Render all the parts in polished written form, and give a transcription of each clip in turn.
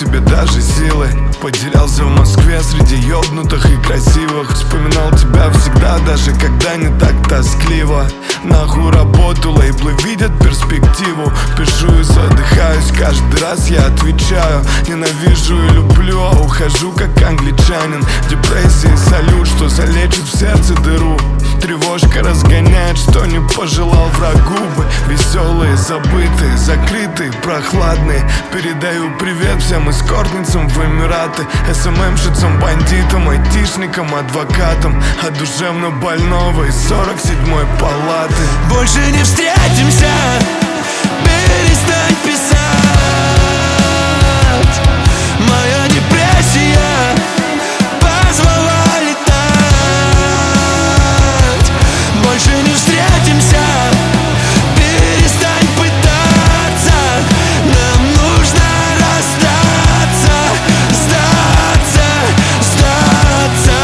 тебе даже силы. Потерялся в Москве среди ёбнутых и красивых. Вспоминал тебя всегда, даже когда не так тоскливо. Нахуй работу, лейблы видят перспективу. Пишу и задыхаюсь, каждый раз я отвечаю. Ненавижу и люблю, а ухожу как англичанин. Депрессии салют, что залечит в сердце дыру. Тревожка разгоняет, что не пожелал врагу бы. Веселые, забытые, закрытые, прохладные. Передаю привет всем эскортницам в Эмираты, СММщицам, бандитам, айтишникам, адвокатам, от душевно больного из 47-й палаты. Больше не встретимся, перестань писать. Моя депрессия позвала летать. Больше не встретимся, перестань пытаться. Нам нужно расстаться, сдаться, сдаться.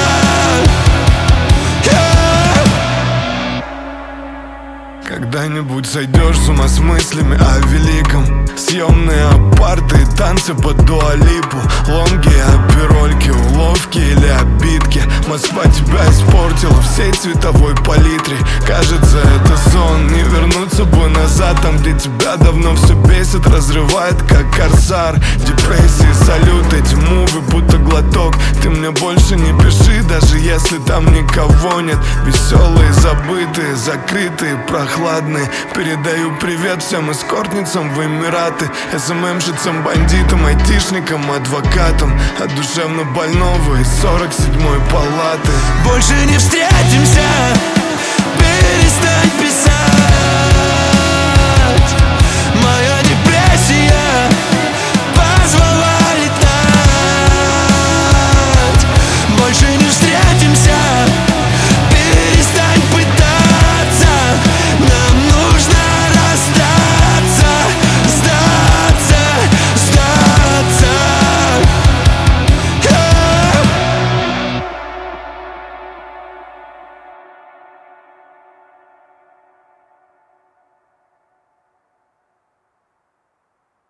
Когда-нибудь сойдешь с ума с мыслями о великом. Съемные апарты и танцы под Дуа-Липу. Лонги, оперольки, уловки или обидки. Москва тебя испортила всей цветовой палитре. Кажется, это сон, не вернуться бы назад. Там, где тебя давно все бесит, разрывает как корсар. Депрессии, салют, эти мувы, будто глоток. Ты мне больше не пиши, даже если там никого нет. Веселые, забытые, закрытые, прохладные. Передаю привет всем эскортницам в Эмираты, СММщицам, бандитам, айтишникам, адвокатам, от душевно больного из 47-й палаты. Больше не встретимся, перестань писать.